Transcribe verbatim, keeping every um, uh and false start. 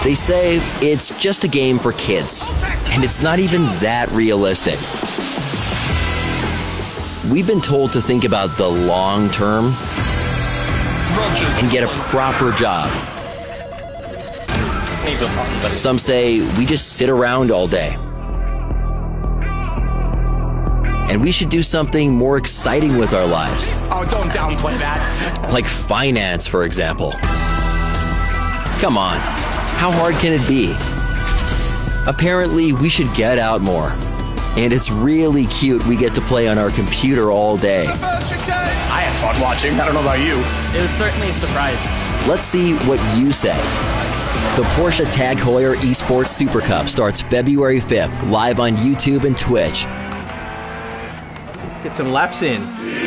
They say it's just a game for kids, and it's not even that realistic. We've been told to think about the long term and get a proper job. Some say we just sit around all day. And we should do something more exciting with our lives. Oh, don't downplay that. Like finance, for example. Come on, how hard can it be? Apparently, we should get out more. And it's really cute we get to play on our computer all day. I had fun watching. I don't know about you. It was certainly a surprise. Let's see what you say. The Porsche Tag Heuer Esports Super Cup starts February fifth, live on YouTube and Twitch. Get some laps in.